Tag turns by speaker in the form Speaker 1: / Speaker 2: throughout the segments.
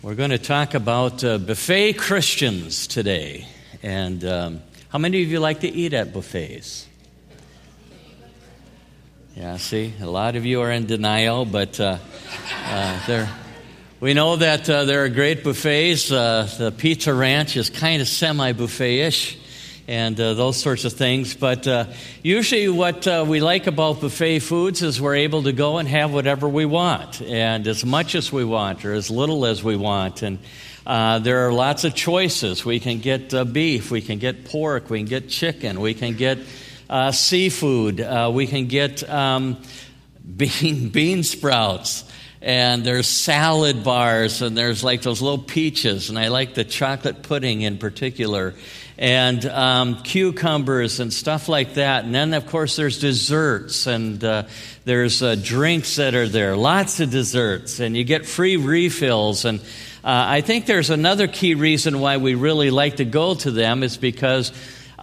Speaker 1: We're going to talk about buffet Christians today. And how many of you like to eat at buffets? Yeah, see, a lot of you are in denial, but we know that there are great buffets. The Pizza Ranch is kind of semi-buffet-ish and those sorts of things. But usually what we like about buffet foods is we're able to go and have whatever we want, and as much as we want or as little as we want. And there are lots of choices. We can get beef, we can get pork, we can get chicken, we can get seafood, we can get bean sprouts. And there's salad bars, and there's like those little peaches, and I like the chocolate pudding in particular, and cucumbers and stuff like that. And then, of course, there's desserts, and there's drinks that are there, lots of desserts, and you get free refills. And I think there's another key reason why we really like to go to them is because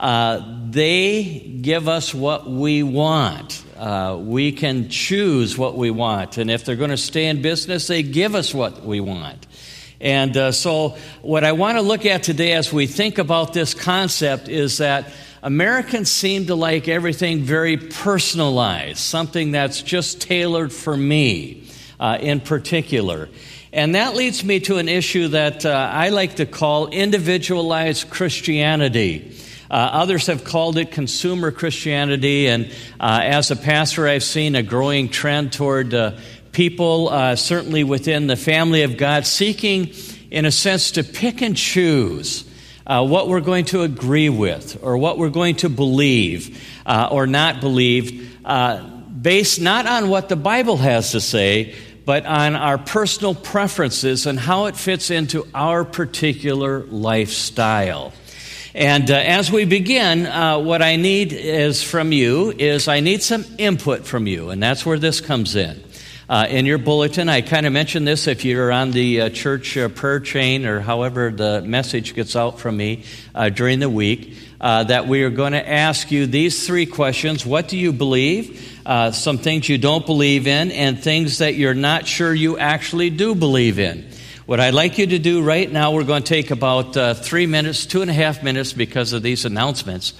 Speaker 1: they give us what we want. We can choose what we want. And if they're going to stay in business, they give us what we want. And so what I want to look at today as we think about this concept is that Americans seem to like everything very personalized, something that's just tailored for me in particular. And that leads me to an issue that I like to call individualized Christianity. Others have called it consumer Christianity, and as a pastor, I've seen a growing trend toward people, certainly within the family of God, seeking, in a sense, to pick and choose what we're going to agree with or what we're going to believe or not believe, based not on what the Bible has to say, but on our personal preferences and how it fits into our particular lifestyle. And as we begin, what I need is from you is I need some input from you, and that's where this comes in. In your bulletin, I kind of mentioned this if you're on the church prayer chain or however the message gets out from me during the week, that we are going to ask you these three questions. What do you believe? Some things you don't believe in, and things that you're not sure you actually do believe in. What I'd like you to do right now, we're going to take about 3 minutes, 2.5 minutes because of these announcements.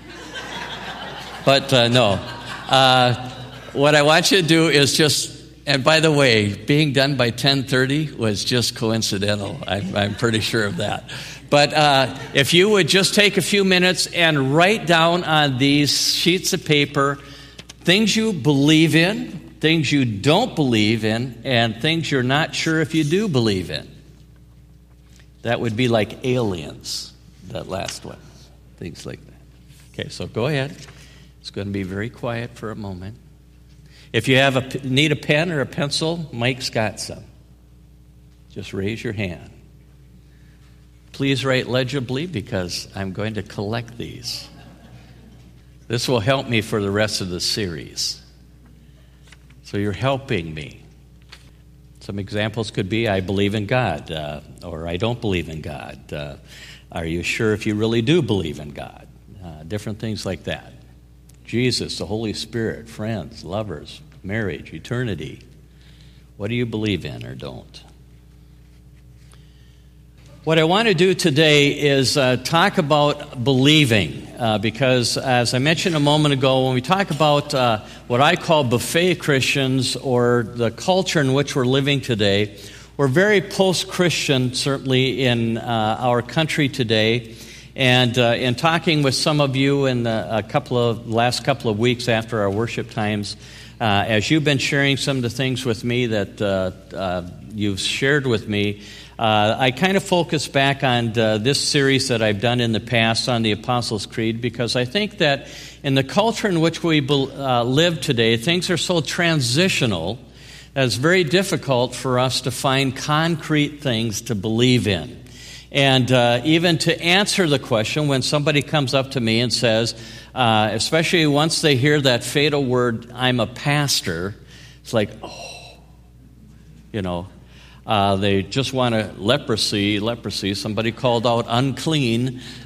Speaker 1: But no. What I want you to do is just, and by the way, being done by 10:30 was just coincidental. I'm pretty sure of that. But if you would just take a few minutes and write down on these sheets of paper things you believe in, things you don't believe in, and things you're not sure if you do believe in. That would be like aliens, that last one. Things like that. Okay, so go ahead. It's going to be very quiet for a moment. If you need a pen or a pencil, Mike's got some. Just raise your hand. Please write legibly because I'm going to collect these. This will help me for the rest of the series. So you're helping me. Some examples could be, I believe in God, or I don't believe in God. Are you sure if you really do believe in God? Different things like that. Jesus, the Holy Spirit, friends, lovers, marriage, eternity. What do you believe in or don't? What I want to do today is talk about believing, because as I mentioned a moment ago, when we talk about what I call buffet Christians or the culture in which we're living today, we're very post-Christian, certainly in our country today. And in talking with some of you in the last couple of weeks after our worship times, as you've been sharing some of the things with me that you've shared with me, I kind of focus back on this series that I've done in the past on the Apostles' Creed, because I think that in the culture in which we live today, things are so transitional that it's very difficult for us to find concrete things to believe in. And even to answer the question when somebody comes up to me and says, especially once they hear that fatal word, I'm a pastor, it's like, oh, you know. They just want to leprosy. Somebody called out unclean.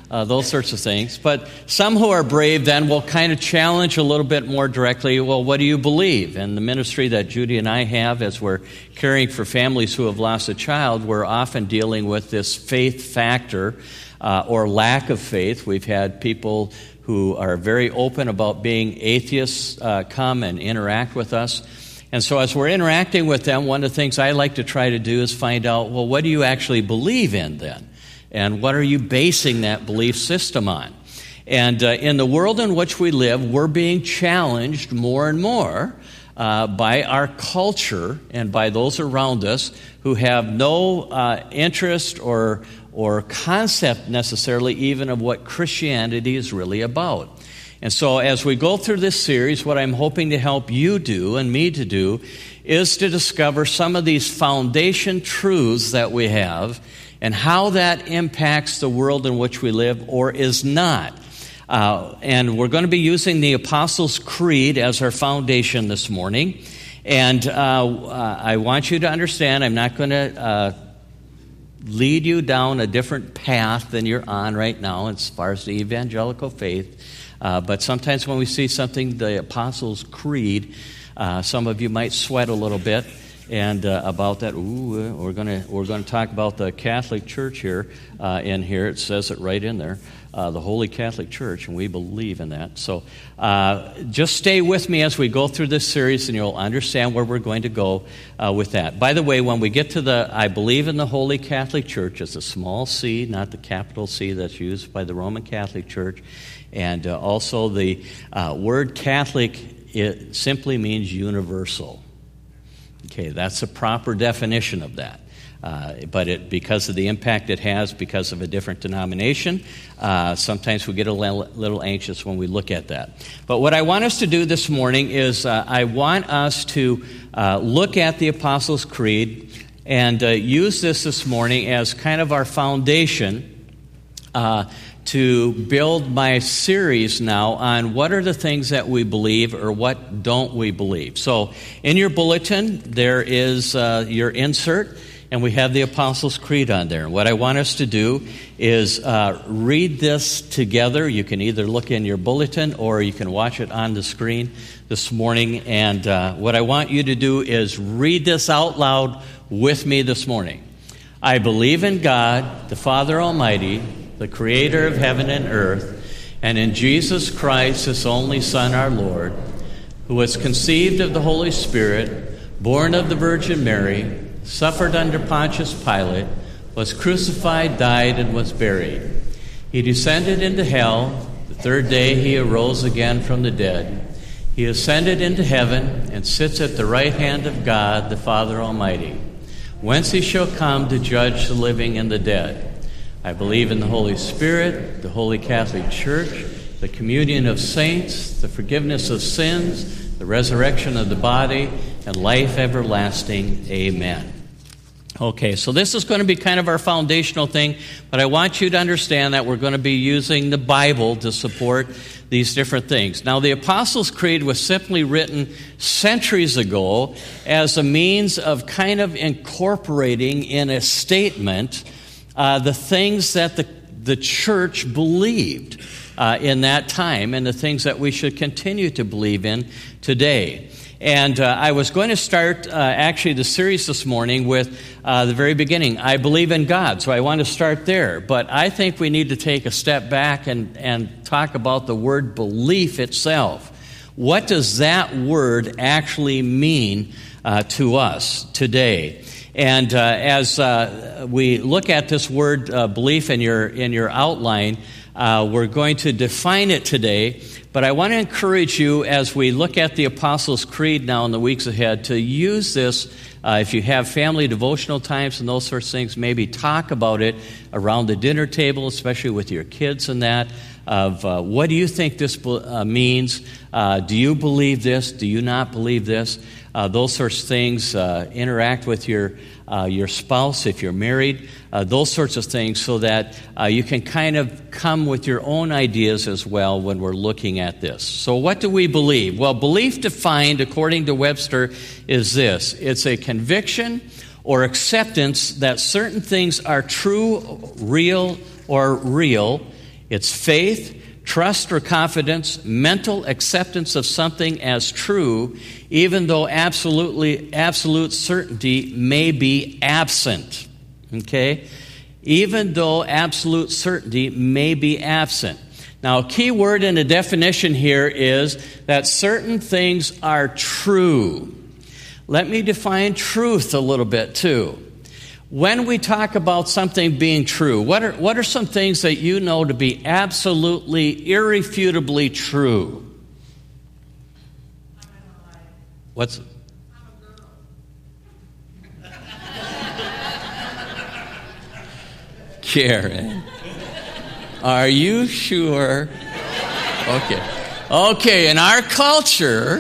Speaker 1: those sorts of things. But some who are brave then will kind of challenge a little bit more directly, well, what do you believe? And the ministry that Judy and I have as we're caring for families who have lost a child, we're often dealing with this faith factor or lack of faith. We've had people who are very open about being atheists come and interact with us. And so as we're interacting with them, one of the things I like to try to do is find out, well, what do you actually believe in then? And what are you basing that belief system on? And in the world in which we live, we're being challenged more and more by our culture and by those around us who have no interest or concept necessarily even of what Christianity is really about. And so as we go through this series, what I'm hoping to help you do and me to do is to discover some of these foundation truths that we have and how that impacts the world in which we live or is not. And we're going to be using the Apostles' Creed as our foundation this morning. And I want you to understand I'm not going to lead you down a different path than you're on right now as far as the evangelical faith. But sometimes when we see something, the Apostles' Creed, some of you might sweat a little bit and about that. We're going to talk about the Catholic Church here. In here, it says it right in there, the Holy Catholic Church, and we believe in that. So just stay with me as we go through this series, and you'll understand where we're going to go with that. By the way, when we get to the I believe in the Holy Catholic Church, it's a small c, not the capital C that's used by the Roman Catholic Church. And also the word Catholic, it simply means universal. Okay, that's a proper definition of that. But because of the impact it has, because of a different denomination, sometimes we get a little anxious when we look at that. But what I want us to do this morning is I want us to look at the Apostles' Creed and use this morning as kind of our foundation to build my series now on what are the things that we believe or what don't we believe. So in your bulletin, there is your insert, and we have the Apostles' Creed on there. And what I want us to do is read this together. You can either look in your bulletin or you can watch it on the screen this morning. And what I want you to do is read this out loud with me this morning. I believe in God, the Father Almighty, the creator of heaven and earth, and in Jesus Christ, his only Son, our Lord, who was conceived of the Holy Spirit, born of the Virgin Mary, suffered under Pontius Pilate, was crucified, died, and was buried. He descended into hell. The third day he arose again from the dead. He ascended into heaven and sits at the right hand of God, the Father Almighty, whence he shall come to judge the living and the dead. I believe in the Holy Spirit, the Holy Catholic Church, the communion of saints, the forgiveness of sins, the resurrection of the body, and life everlasting. Amen. Okay, so this is going to be kind of our foundational thing, but I want you to understand that we're going to be using the Bible to support these different things. Now, the Apostles' Creed was simply written centuries ago as a means of kind of incorporating in a statement the things that the church believed in that time and the things that we should continue to believe in today. And I was going to start actually the series this morning with the very beginning. I believe in God, so I want to start there. But I think we need to take a step back and talk about the word belief itself. What does that word actually mean to us today? And as we look at this word belief in your outline, we're going to define it today. But I want to encourage you as we look at the Apostles' Creed now in the weeks ahead to use this. If you have family devotional times and those sorts of things, maybe talk about it around the dinner table, especially with your kids and that, of what do you think this means? Do you believe this? Do you not believe this? Those sorts of things. Interact with your spouse if you're married. Those sorts of things, so that you can kind of come with your own ideas as well when we're looking at this. So what do we believe? Well, belief defined according to Webster is this. It's a conviction or acceptance that certain things are true, real, or real It's faith, trust or confidence, mental acceptance of something as true, even though absolute certainty may be absent. Okay? Even though absolute certainty may be absent. Now, a key word in the definition here is that certain things are true. Let me define truth a little bit too. When we talk about something being true, what are some things that you know to be absolutely, irrefutably true? What's... Karen, are you sure? Okay, in our culture,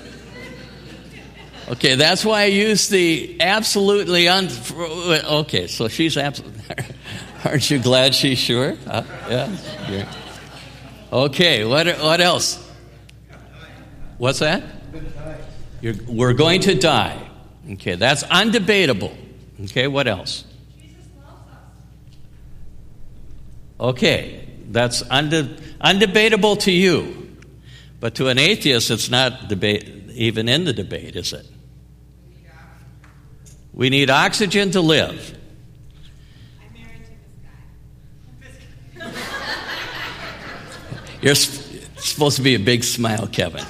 Speaker 1: okay, that's why I use the absolutely okay, so she's absolutely, aren't you glad she's sure? Yeah. Okay, what else? What's that? We're going to die. Okay, that's undebatable. Okay, what else? Okay, that's undebatable to you. But to an atheist, it's not even in the debate, is it? We need oxygen to live.
Speaker 2: I'm married to this guy.
Speaker 1: You're supposed to be a big smile, Kevin.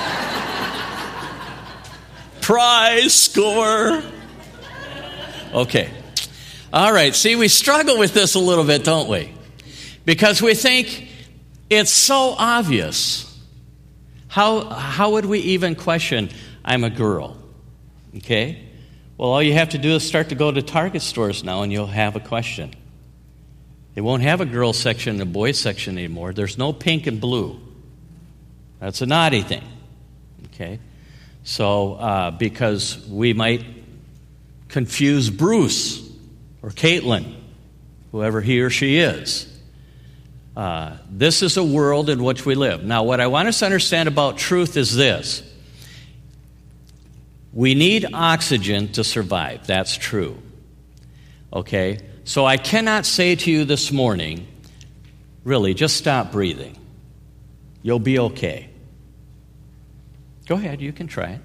Speaker 1: Prize score. Okay. All right, see, we struggle with this a little bit, don't we? Because we think it's so obvious. How would we even question, I'm a girl? Okay? Well, all you have to do is start to go to Target stores now and you'll have a question. They won't have a girls section and a boys section anymore. There's no pink and blue. That's a naughty thing. Okay? So, because we might confuse Bruce or Caitlin, whoever he or she is. This is a world in which we live. Now, what I want us to understand about truth is this. We need oxygen to survive. That's true. Okay? So I cannot say to you this morning, really, just stop breathing. You'll be okay. Go ahead, you can try it.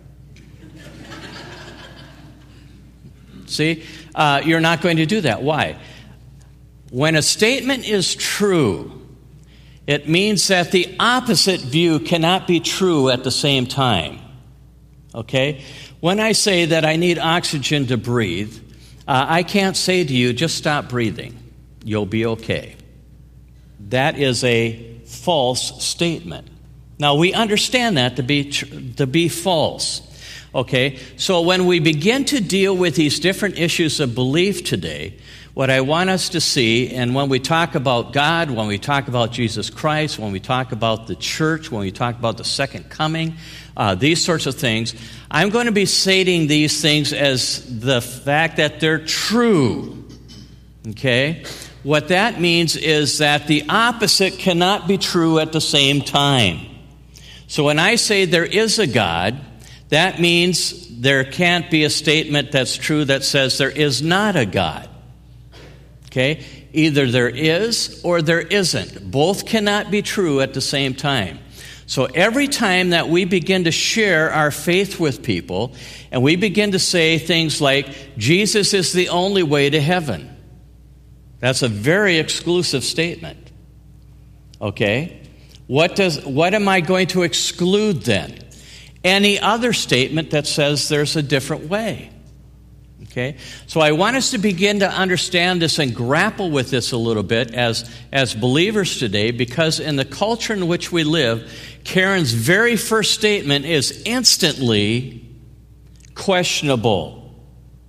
Speaker 1: See? You're not going to do that. Why? When a statement is true, it means that the opposite view cannot be true at the same time. Okay? When I say that I need oxygen to breathe, I can't say to you, just stop breathing. You'll be okay. That is a false statement. Now, we understand that to be false. Okay? So when we begin to deal with these different issues of belief today, what I want us to see, and when we talk about God, when we talk about Jesus Christ, when we talk about the church, when we talk about the second coming, these sorts of things, I'm going to be stating these things as the fact that they're true. Okay? What that means is that the opposite cannot be true at the same time. So when I say there is a God, that means there can't be a statement that's true that says there is not a God. Okay? Either there is or there isn't. Both cannot be true at the same time. So every time that we begin to share our faith with people, and we begin to say things like, Jesus is the only way to heaven. That's a very exclusive statement. Okay? What am I going to exclude then? Any other statement that says there's a different way. Okay? So I want us to begin to understand this and grapple with this a little bit as believers today, because in the culture in which we live, Karen's very first statement is instantly questionable.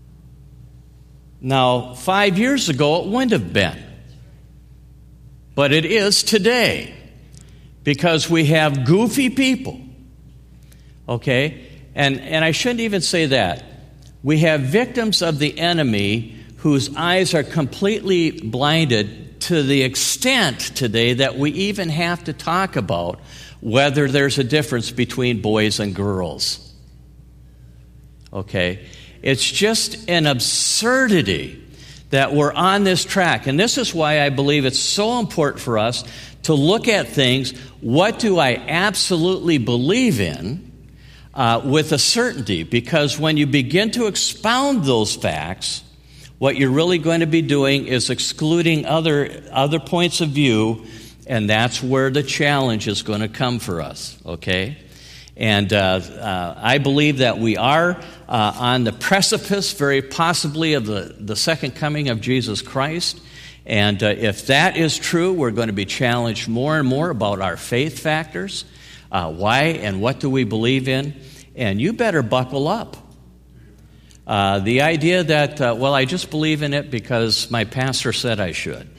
Speaker 1: Now, 5 years ago, it wouldn't have been. But it is today, because we have goofy people. Okay? And I shouldn't even say that. We have victims of the enemy whose eyes are completely blinded to the extent today that we even have to talk about whether there's a difference between boys and girls. Okay? It's just an absurdity that we're on this track. And this is why I believe it's so important for us to look at things. What do I absolutely believe in with a certainty? Because when you begin to expound those facts, what you're really going to be doing is excluding other points of view, and that's where the challenge is going to come for us, okay? And I believe that we are on the precipice, very possibly, of the second coming of Jesus Christ. And if that is true, we're going to be challenged more and more about our faith factors. Why and what do we believe in? And you better buckle up. The idea that, well, I just believe in it because my pastor said I should.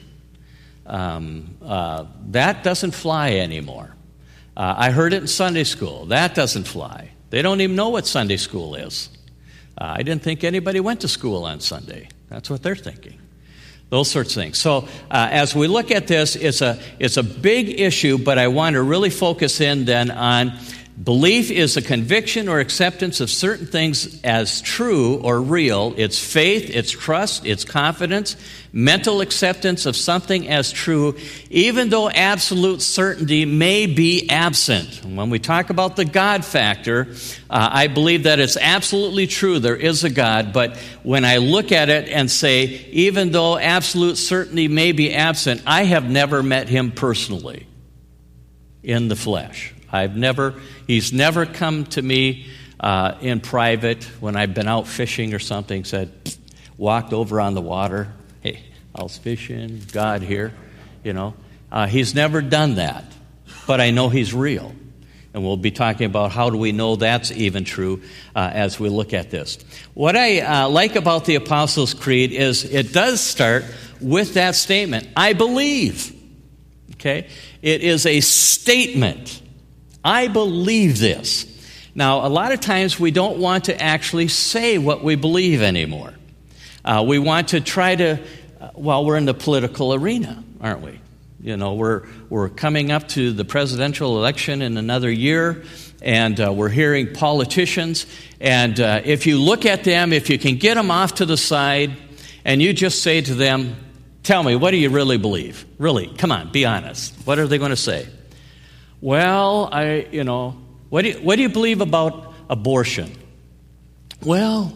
Speaker 1: That doesn't fly anymore. I heard it in Sunday school. That doesn't fly. They don't even know what Sunday school is. I didn't think anybody went to school on Sunday. That's what they're thinking. Those sorts of things. So as we look at this, it's a big issue, but I want to really focus in then on belief is a conviction or acceptance of certain things as true or real. It's faith, it's trust, it's confidence, mental acceptance of something as true, even though absolute certainty may be absent. When we talk about the God factor, I believe that it's absolutely true there is a God, but when I look at it and say, even though absolute certainty may be absent, I have never met him personally in the flesh. He's never come to me in private when I've been out fishing or something, walked over on the water. Hey, I was fishing, God here, He's never done that, but I know he's real. And we'll be talking about how do we know that's even true as we look at this. What I like about the Apostles' Creed is it does start with that statement, I believe. Okay? It is a statement. I believe this. Now, a lot of times we don't want to actually say what we believe anymore. We want to try to, we're in the political arena, aren't we? We're coming up to the presidential election in another year, and we're hearing politicians. And if you look at them, if you can get them off to the side, and you just say to them, tell me, what do you really believe? Really, come on, be honest. What are they going to say? Well, what do you believe about abortion? Well,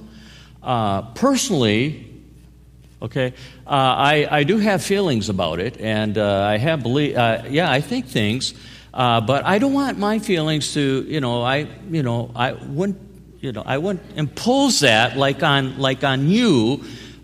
Speaker 1: personally, okay, I do have feelings about it, and I think things, but I don't want my feelings to, I wouldn't impose that like on you,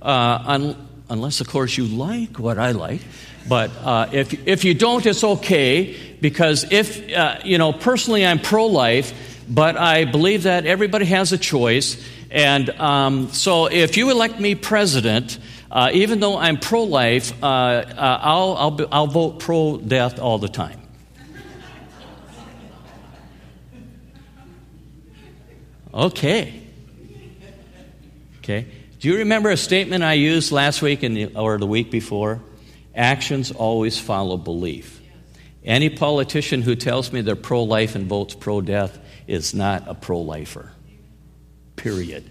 Speaker 1: unless of course you like what I like. But if you don't, it's okay, because personally I'm pro-life, but I believe that everybody has a choice. And so if you elect me president, even though I'm pro-life, I'll vote pro-death all the time. Okay. Do you remember a statement I used last week or the week before? Actions always follow belief. Any politician who tells me they're pro-life and votes pro-death is not a pro-lifer. Period.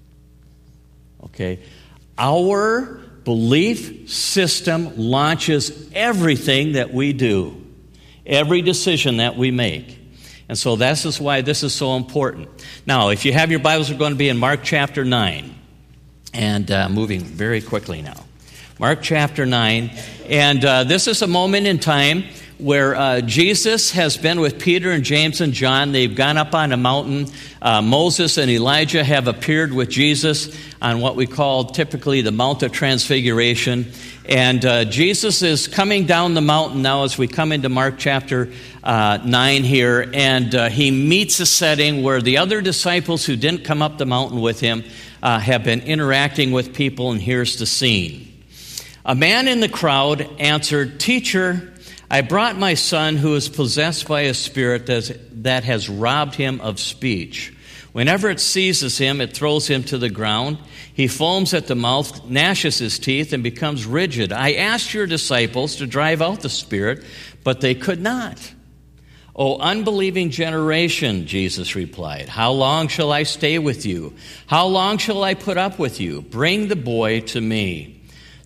Speaker 1: Okay? Our belief system launches everything that we do, every decision that we make. And so this is why this is so important. Now, if you have your Bibles, we're going to be in Mark chapter 9. And moving very quickly now. Mark chapter 9, and this is a moment in time where Jesus has been with Peter and James and John. They've gone up on a mountain. Moses and Elijah have appeared with Jesus on what we call typically the Mount of Transfiguration. And Jesus is coming down the mountain now as we come into Mark chapter 9 here, and he meets a setting where the other disciples who didn't come up the mountain with him have been interacting with people, and here's the scene. A man in the crowd answered, "Teacher, I brought my son who is possessed by a spirit that has robbed him of speech. Whenever it seizes him, it throws him to the ground. He foams at the mouth, gnashes his teeth, and becomes rigid. I asked your disciples to drive out the spirit, but they could not." "O unbelieving generation," Jesus replied, "how long shall I stay with you? How long shall I put up with you? Bring the boy to me."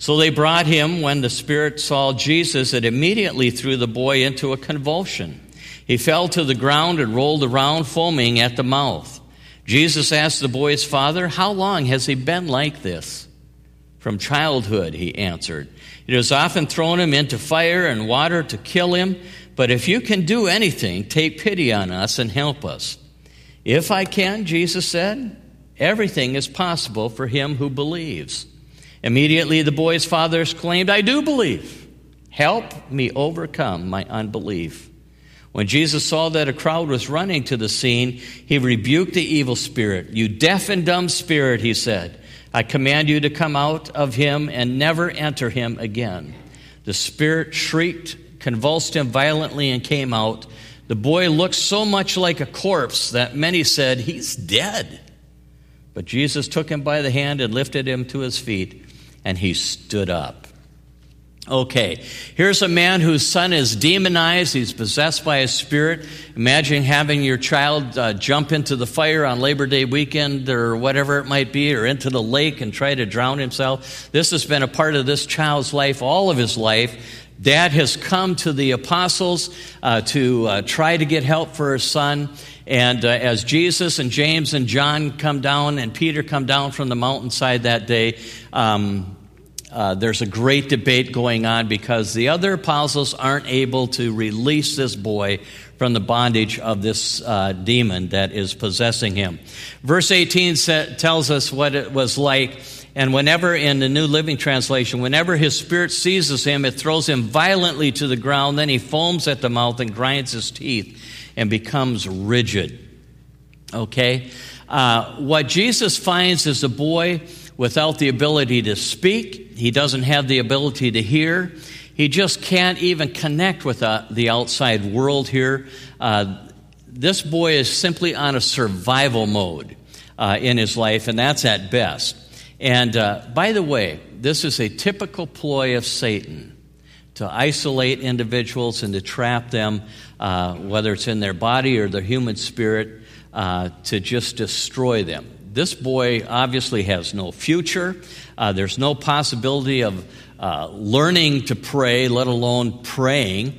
Speaker 1: So they brought him. When the spirit saw Jesus, it immediately threw the boy into a convulsion. He fell to the ground and rolled around, foaming at the mouth. Jesus asked the boy's father, "How long has he been like this?" "From childhood," he answered. "It has often thrown him into fire and water to kill him. But if you can do anything, take pity on us and help us." "If I can," Jesus said, "everything is possible for him who believes." Immediately the boy's father exclaimed, "I do believe. Help me overcome my unbelief." When Jesus saw that a crowd was running to the scene, he rebuked the evil spirit. "You deaf and dumb spirit," he said, "I command you to come out of him and never enter him again." The spirit shrieked, convulsed him violently, and came out. The boy looked so much like a corpse that many said, "He's dead." But Jesus took him by the hand and lifted him to his feet, and he stood up. Okay, here's a man whose son is demonized. He's possessed by a spirit. Imagine having your child jump into the fire on Labor Day weekend or whatever it might be, or into the lake and try to drown himself. This has been a part of this child's life, all of his life. Dad has come to the apostles to try to get help for his son. And as Jesus and James and John come down and Peter come down from the mountainside that day, there's a great debate going on because the other apostles aren't able to release this boy from the bondage of this demon that is possessing him. Verse 18 tells us what it was like. And whenever, in the New Living Translation, whenever his spirit seizes him, it throws him violently to the ground. Then he foams at the mouth and grinds his teeth and becomes rigid. Okay? What Jesus finds is a boy without the ability to speak. He doesn't have the ability to hear. He just can't even connect with the outside world here. This boy is simply on a survival mode in his life, and that's at best. And by the way, this is a typical ploy of Satan to isolate individuals and to trap them, whether it's in their body or their human spirit, to just destroy them. This boy obviously has no future. There's no possibility of learning to pray, let alone praying.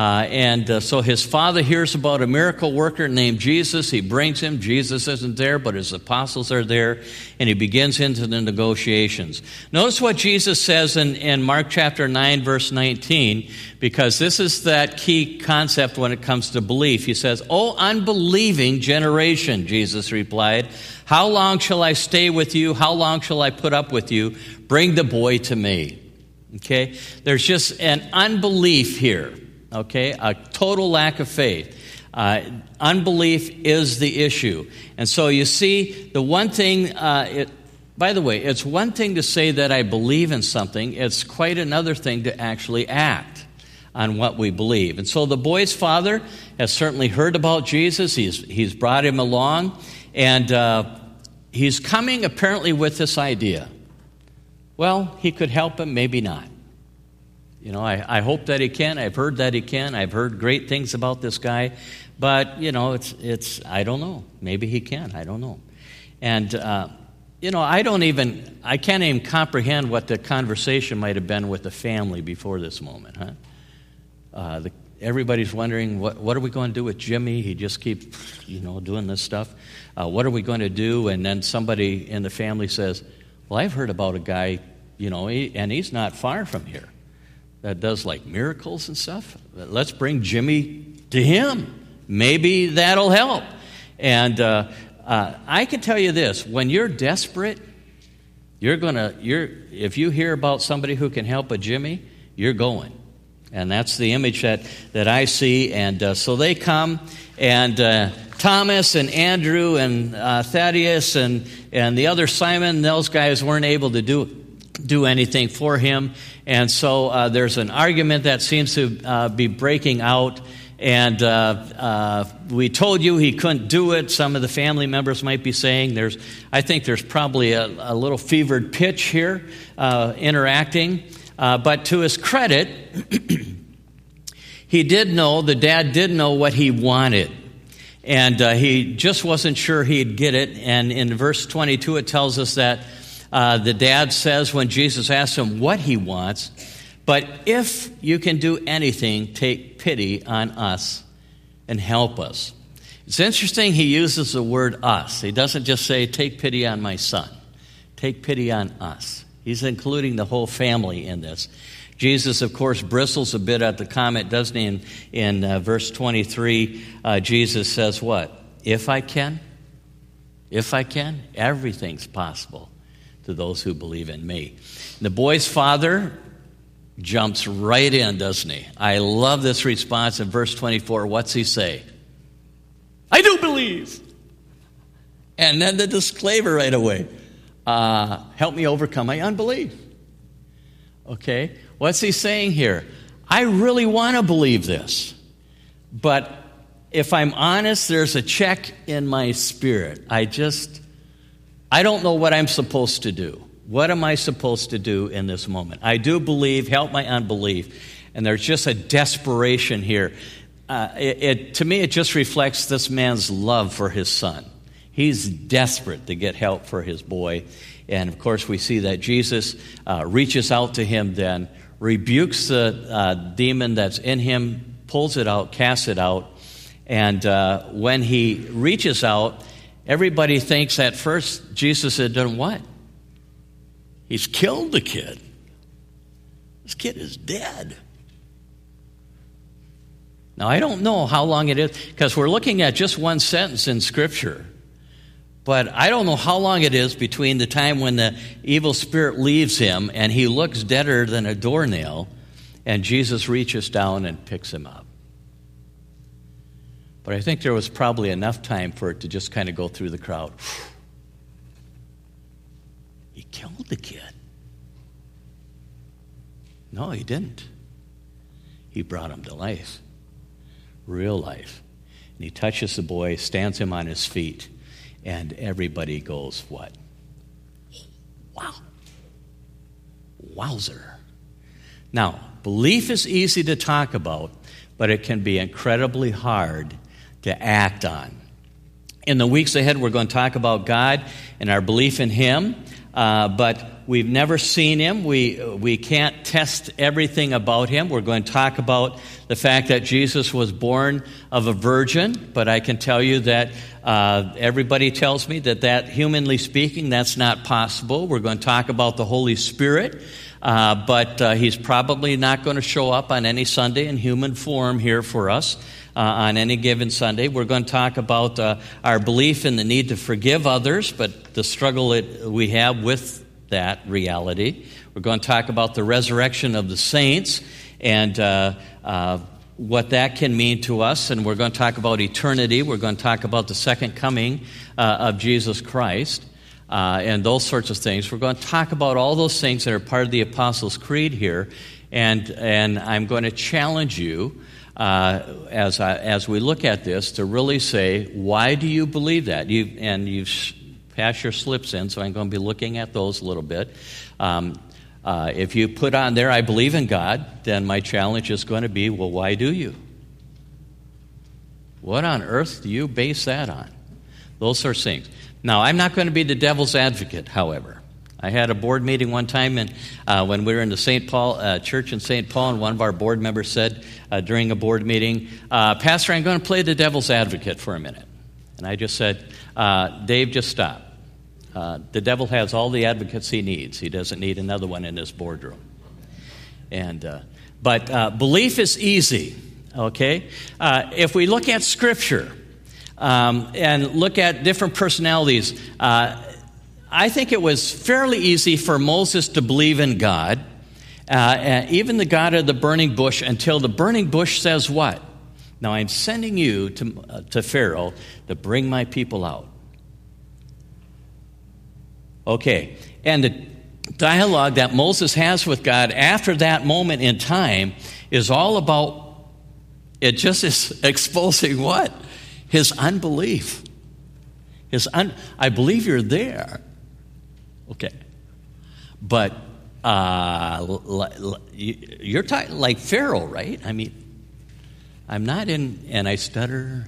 Speaker 1: So his father hears about a miracle worker named Jesus. He brings him. Jesus isn't there, but his apostles are there, and he begins into the negotiations. Notice what Jesus says in Mark chapter 9, verse 19, because this is that key concept when it comes to belief. He says, "O unbelieving generation," Jesus replied, "how long shall I stay with you? How long shall I put up with you? Bring the boy to me." Okay? There's just an unbelief here. Okay, a total lack of faith. Unbelief is the issue. And so you see, the one thing, by the way, it's one thing to say that I believe in something. It's quite another thing to actually act on what we believe. And so the boy's father has certainly heard about Jesus. He's brought him along. And he's coming apparently with this idea. Well, he could help him, maybe not. You know, I hope that he can. I've heard that he can. I've heard great things about this guy. But, you know, it's I don't know. Maybe he can. I don't know. And, you know, I can't even comprehend what the conversation might have been with the family before this moment, huh? Everybody's wondering, what are we going to do with Jimmy? He just keeps, you know, doing this stuff. What are we going to do? And then somebody in the family says, well, I've heard about a guy, you know, and he's not far from here, that does like miracles and stuff. Let's bring Jimmy to him. Maybe that'll help. And I can tell you this: when you're desperate, if you hear about somebody who can help a Jimmy, you're going. And that's the image that I see. And so they come, and Thomas and Andrew and Thaddeus and the other Simon, those guys weren't able to do anything for him. And so there's an argument that seems to be breaking out. And we told you he couldn't do it. Some of the family members might be saying I think there's probably a little fevered pitch here interacting. But to his credit, the dad did know what he wanted. And he just wasn't sure he'd get it. And in verse 22, it tells us that the dad says when Jesus asks him what he wants, "But if you can do anything, take pity on us and help us." It's interesting he uses the word us. He doesn't just say, "Take pity on my son." Take pity on us. He's including the whole family in this. Jesus, of course, bristles a bit at the comment, doesn't he? In verse 23, Jesus says what? If I can, everything's possible to those who believe in me. The boy's father jumps right in, doesn't he? I love this response in verse 24. What's he say? "I do believe." And then the disclaimer right away. Help me overcome my unbelief. Okay, what's he saying here? I really want to believe this, but if I'm honest, there's a check in my spirit. I don't know what I'm supposed to do. What am I supposed to do in this moment? I do believe, help my unbelief. And there's just a desperation here. To me, it just reflects this man's love for his son. He's desperate to get help for his boy. And, of course, we see that Jesus reaches out to him then, rebukes the demon that's in him, pulls it out, casts it out. And when he reaches out, everybody thinks at first Jesus had done what? He's killed the kid. This kid is dead. Now, I don't know how long it is, because we're looking at just one sentence in Scripture. But I don't know how long it is between the time when the evil spirit leaves him and he looks deader than a doornail and Jesus reaches down and picks him up. But I think there was probably enough time for it to just kind of go through the crowd. He killed the kid. No, he didn't. He brought him to life. Real life. And he touches the boy, stands him on his feet. And everybody goes, what? Wow. Wowzer. Now, belief is easy to talk about, but it can be incredibly hard to act on. In the weeks ahead, we're going to talk about God and our belief in Him, but we've never seen Him. We can't test everything about Him. We're going to talk about the fact that Jesus was born of a virgin, but I can tell you that everybody tells me that humanly speaking, that's not possible. We're going to talk about the Holy Spirit, but He's probably not going to show up on any Sunday in human form here for us. On any given Sunday. We're going to talk about our belief in the need to forgive others, but the struggle that we have with that reality. We're going to talk about the resurrection of the saints and what that can mean to us, and we're going to talk about eternity. We're going to talk about the second coming of Jesus Christ and those sorts of things. We're going to talk about all those things that are part of the Apostles' Creed here, and I'm going to challenge you as we look at this, to really say, why do you believe that? You've passed your slips in, so I'm going to be looking at those a little bit. If you put on there, I believe in God, then my challenge is going to be, well, why do you? What on earth do you base that on? Those sorts of things. Now, I'm not going to be the devil's advocate, however. I had a board meeting one time, and when we were in the St. Paul church in St. Paul, and one of our board members said during a board meeting, "Pastor, I'm going to play the devil's advocate for a minute." And I just said, "Dave, just stop. The devil has all the advocates he needs. He doesn't need another one in this boardroom." But belief is easy, okay? If we look at Scripture and look at different personalities, I think it was fairly easy for Moses to believe in God, even the God of the burning bush, until the burning bush says what? Now, I'm sending you to Pharaoh to bring my people out. Okay, and the dialogue that Moses has with God after that moment in time is all about, it just is exposing what? His unbelief. I believe you're there. Okay, but you're talking like Pharaoh, right? I mean, I'm not in, and I stutter.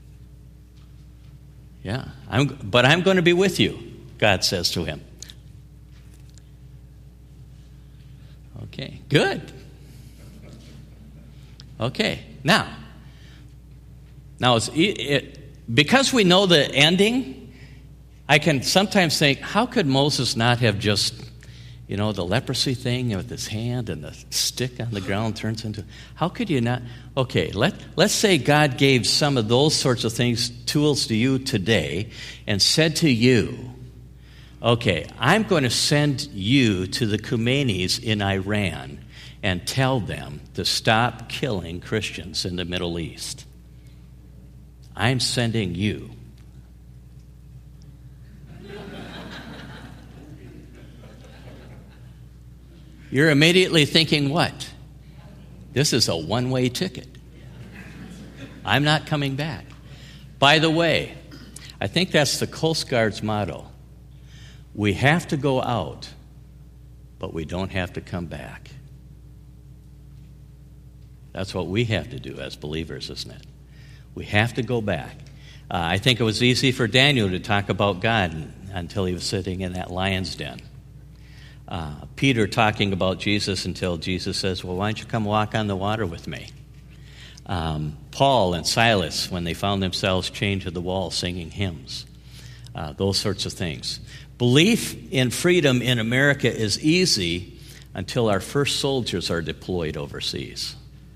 Speaker 1: Yeah, but I'm going to be with you, God says to him. Okay, good. Okay, now because we know the ending, I can sometimes think, how could Moses not have just, the leprosy thing with his hand and the stick on the ground turns into, how could you not? Okay, let's say God gave some of those sorts of things, tools to you today, and said to you, okay, I'm going to send you to the Khomeinis in Iran and tell them to stop killing Christians in the Middle East. I'm sending you. You're immediately thinking, what? This is a one-way ticket. I'm not coming back. By the way, I think that's the Coast Guard's motto. We have to go out, but we don't have to come back. That's what we have to do as believers, isn't it? We have to go back. I think it was easy for Daniel to talk about God until he was sitting in that lion's den. Peter talking about Jesus until Jesus says, well, why don't you come walk on the water with me? Paul and Silas, when they found themselves chained to the wall singing hymns. Those sorts of things. Belief in freedom in America is easy until our first soldiers are deployed overseas.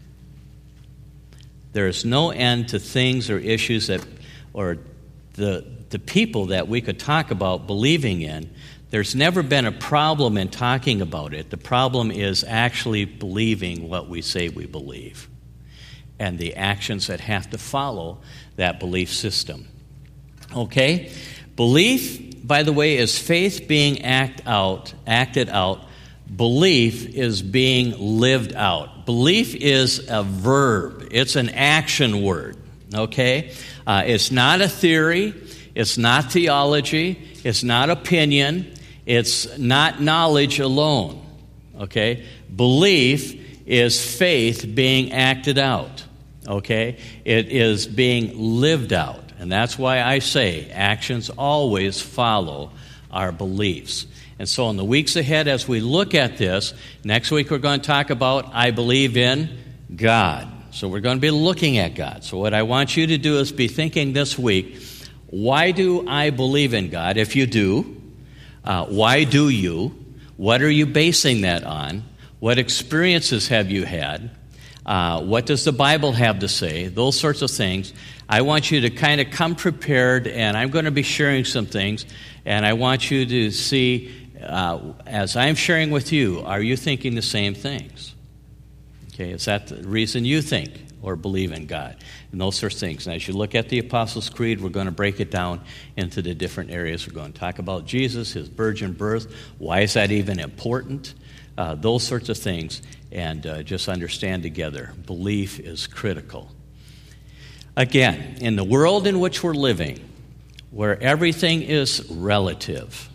Speaker 1: There is no end to things or issues or the people that we could talk about believing in. There's never been a problem in talking about it. The problem is actually believing what we say we believe and the actions that have to follow that belief system. Okay? Belief, by the way, is faith being acted out. Belief is being lived out. Belief is a verb. It's an action word, okay? It's not a theory. It's not theology. It's not opinion. It's not knowledge alone, okay? Belief is faith being acted out, okay? It is being lived out. And that's why I say actions always follow our beliefs. And so in the weeks ahead, as we look at this, next week we're going to talk about I believe in God. So we're going to be looking at God. So what I want you to do is be thinking this week, why do I believe in God? If you do, why do you? What are you basing that on? What experiences have you had? What does the Bible have to say? Those sorts of things. I want you to kind of come prepared, and I'm going to be sharing some things, and I want you to see, as I'm sharing with you, are you thinking the same things? Okay, is that the reason you think or believe in God? And those sorts of things. And as you look at the Apostles' Creed, we're going to break it down into the different areas. We're going to talk about Jesus, his virgin birth. Why is that even important? Those sorts of things. And just understand together, belief is critical. Again, in the world in which we're living, where everything is relative,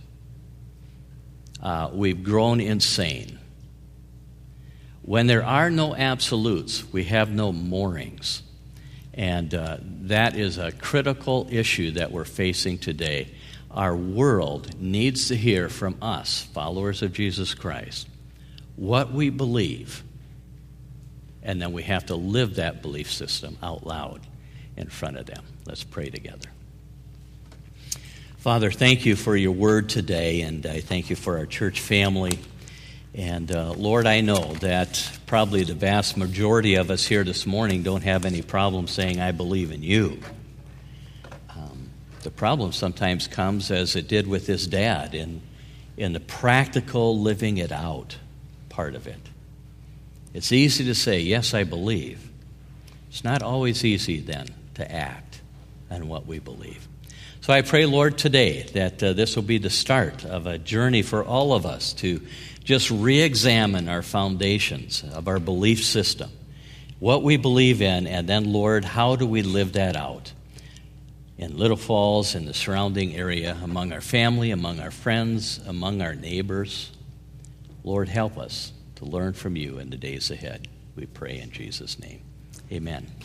Speaker 1: we've grown insane. When there are no absolutes, we have no moorings. And that is a critical issue that we're facing today. Our world needs to hear from us, followers of Jesus Christ, what we believe. And then we have to live that belief system out loud in front of them. Let's pray together. Father, thank you for your word today, and I thank you for our church family. And Lord, I know that probably the vast majority of us here this morning don't have any problem saying, I believe in you. The problem sometimes comes, as it did with this dad, in the practical living it out part of it. It's easy to say, yes, I believe. It's not always easy then to act on what we believe. So I pray, Lord, today that this will be the start of a journey for all of us to just re-examine our foundations of our belief system, what we believe in, and then, Lord, how do we live that out in Little Falls, in the surrounding area, among our family, among our friends, among our neighbors. Lord, help us to learn from you in the days ahead. We pray in Jesus' name. Amen.